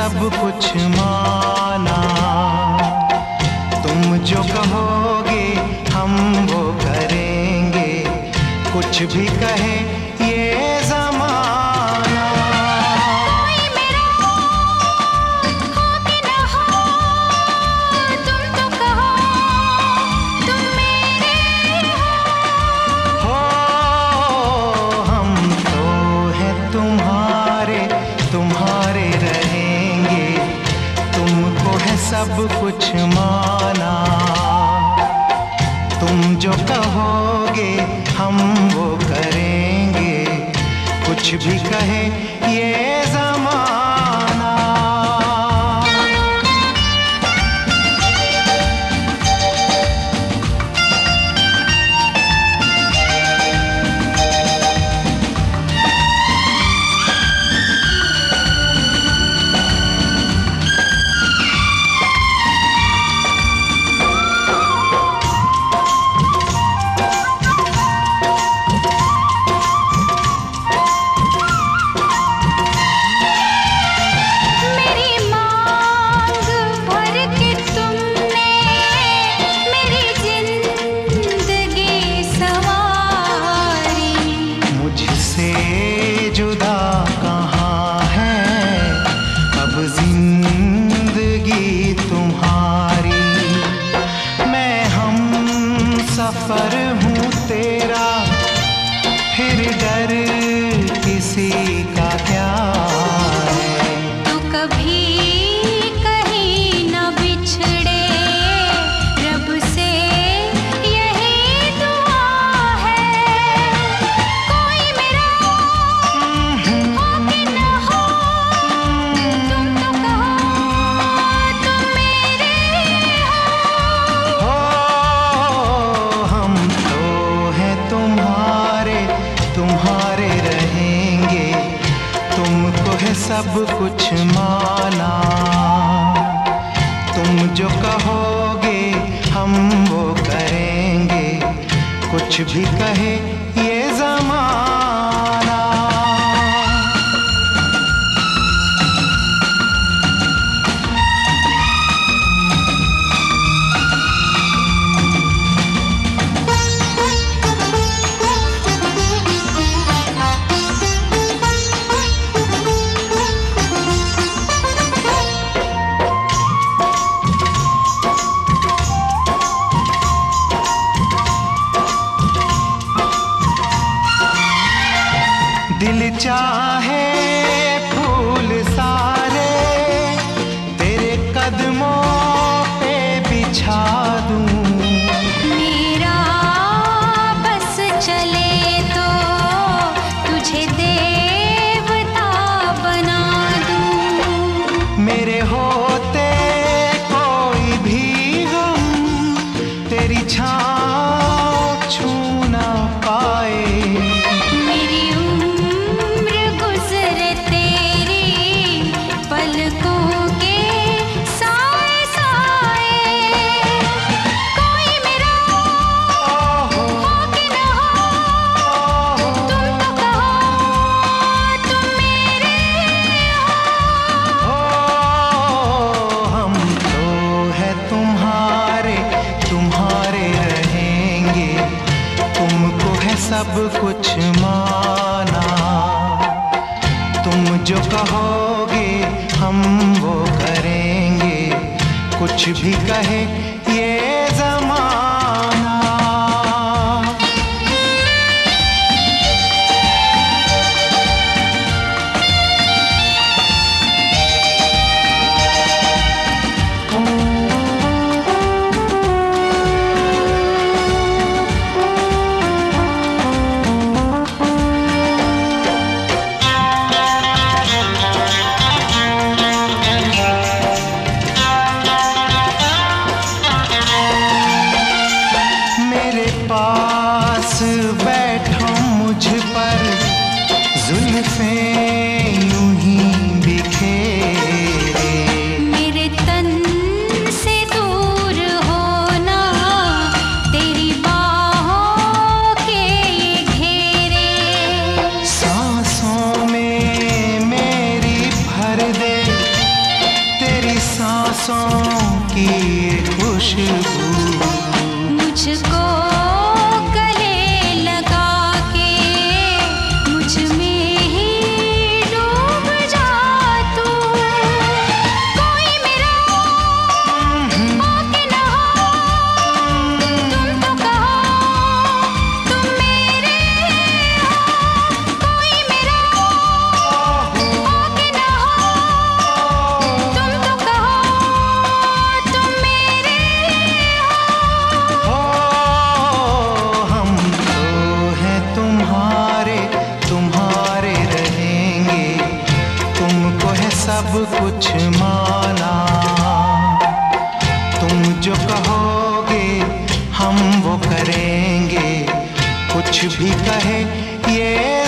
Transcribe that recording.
सब कुछ माना। तुम जो कहोगे हम वो करेंगे, कुछ भी कहे ये ज़माना। कोई मेरा हो कि न हो, तुम तो कहो तुम मेरे हो हम तो हैं तुम्हारे, तुम्हारे रहेंगे। तुमको है सब कुछ माना। तुम जो कहोगे हम वो करेंगे, कुछ भी कहे ये ज़माना। जुदा कहाँ है अब जिंदगी तुम्हारी। मैं हम सफर हूँ तेरा, फिर डर किसी का क्या है। तो कभी कहीं न बिछड़े, रब से यही दुआ है। कोई मेरा हो कि न हो, तुम तो कहो तुम मेरे हो हम तो हैं तुम्हारे, तुम्हारे रहेंगे। तुमको है सब कुछ माना। तुम जो कहोगे हम वो करेंगे, कुछ भी कहे ये ज़माना। दिल चाहे फूल सारे तेरे कदमों पे बिछा दूं। मेरा बस चले तो तुझे देवता बना दूं। मेरे होते कोई भी गम तेरी छाँव छू ना पाए। मेरी उम्र गुजरे तेरी पलकों के साए साए। कोई मेरा हो कि न हो, तुम तो कहो तुम मेरे हो हम तो हैं तुम्हारे, तुम्हारे रहेंगे। तुमको है सब कुछ माना। तुम जो कहोगे हम वो करेंगे, कुछ भी कहे ये ज़माना। पास बैठो मुझ पर जुल्फें यूं ही बिखेरे। मेरे तन से दूर होना तेरी बाहों के ये घेरे। सांसों में मेरी भर दे कुछ भी कहे ये